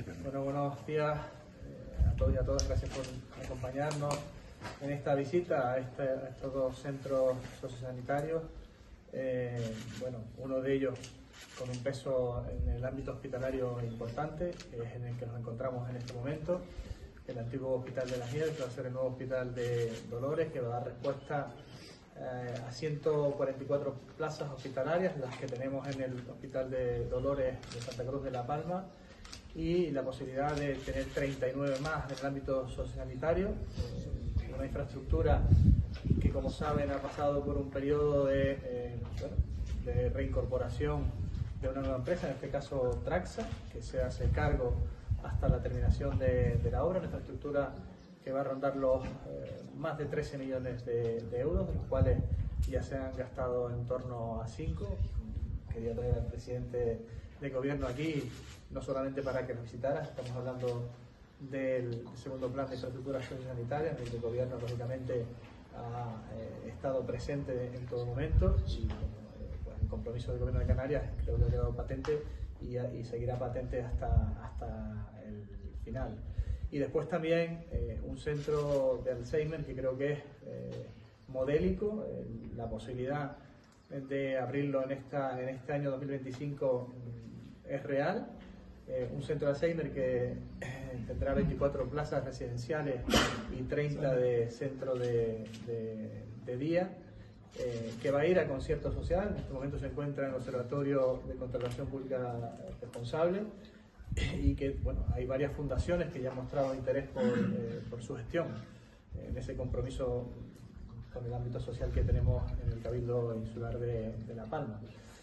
Bueno, buenos días a todos y a todas. Gracias por acompañarnos en esta visita a estos dos centros sociosanitarios. Bueno, uno de ellos con un peso en el ámbito hospitalario importante, que es en el que nos encontramos en este momento, el antiguo Hospital de las Nieves, que va a ser el nuevo Hospital de Dolores, que va a dar respuesta a 144 plazas hospitalarias, las que tenemos en el Hospital de Dolores de Santa Cruz de La Palma, y la posibilidad de tener 39 más en el ámbito sociosanitario, una infraestructura que, como saben, ha pasado por un periodo de reincorporación de una nueva empresa, en este caso Traxa, que se hace cargo hasta la terminación de la obra, una infraestructura que va a rondar los más de 13 millones de euros, de los cuales ya se han gastado en torno a 5. Quería traer al presidente de gobierno aquí, no solamente para que nos visitara, estamos hablando del segundo plan de infraestructura sociosanitaria, en el que el gobierno lógicamente ha estado presente en todo momento, y pues, el compromiso del gobierno de Canarias creo que ha quedado patente y seguirá patente hasta el final. Y después también un centro de Alzheimer que creo que es modélico, la posibilidad de abrirlo en este año 2025 es real. Un centro de Alzheimer que tendrá 24 plazas residenciales y 30 de centro de día, que va a ir a concierto social. En este momento se encuentra en el Observatorio de Contratación Pública Responsable, y que bueno, hay varias fundaciones que ya han mostrado interés por su gestión en ese compromiso con el ámbito social que tenemos en el Cabildo Insular de La Palma.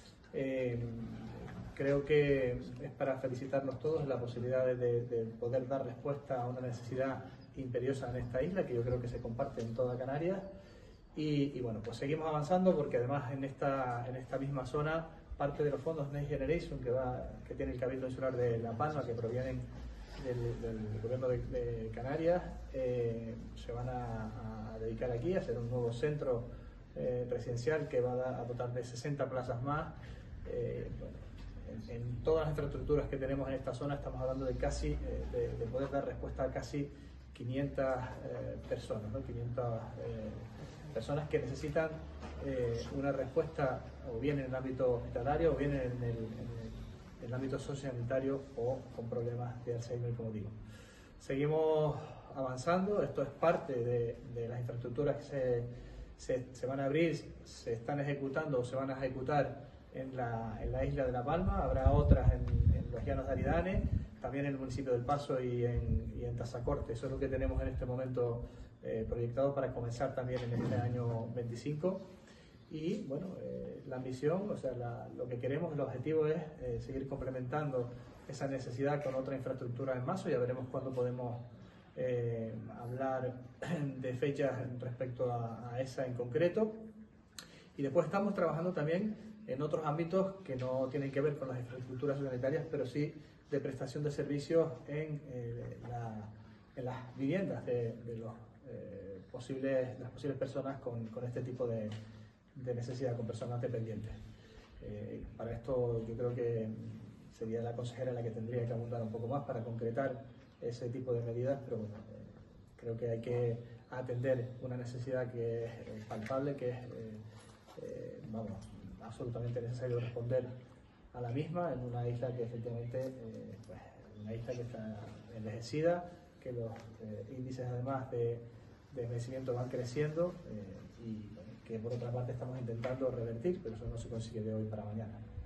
Creo que es para felicitarnos todos la posibilidad de poder dar respuesta a una necesidad imperiosa en esta isla, que yo creo que se comparte en toda Canarias. Y bueno, pues seguimos avanzando, porque además en esta misma zona parte de los fondos Next Generation que tiene el Cabildo Insular de La Palma, que provienen del gobierno de Canarias, se van a dedicar aquí a hacer un nuevo centro residencial que va a dotar de 60 plazas más. En todas las infraestructuras que tenemos en esta zona estamos hablando de casi de poder dar respuesta a casi 500 personas, ¿no? 500 personas que necesitan una respuesta o bien en el ámbito hospitalario o bien en el ámbito sociosanitario, o con problemas de Alzheimer, como digo. Seguimos avanzando, esto es parte de las infraestructuras que se van a abrir, se están ejecutando o se van a ejecutar en la isla de La Palma. Habrá otras en los Llanos de Aridane, también en el municipio del Paso y en Tazacorte. Eso es lo que tenemos en este momento proyectado para comenzar también en este año 25. Y bueno, la ambición, o sea, lo que queremos, el objetivo es seguir complementando esa necesidad con otra infraestructura en Mazo. Ya veremos cuándo podemos hablar de fechas respecto a esa en concreto. Y después estamos trabajando también en otros ámbitos que no tienen que ver con las infraestructuras sanitarias, pero sí de prestación de servicios en las viviendas de las posibles personas con este tipo de necesidad, con personas dependientes. Para esto yo creo que sería la consejera la que tendría que abundar un poco más para concretar ese tipo de medidas, pero bueno, creo que hay que atender una necesidad que es palpable, que es absolutamente necesario responder a la misma en una isla que efectivamente pues, una isla que está envejecida, que los índices además de envejecimiento van creciendo, y bueno, que por otra parte estamos intentando revertir, pero eso no se consigue de hoy para mañana.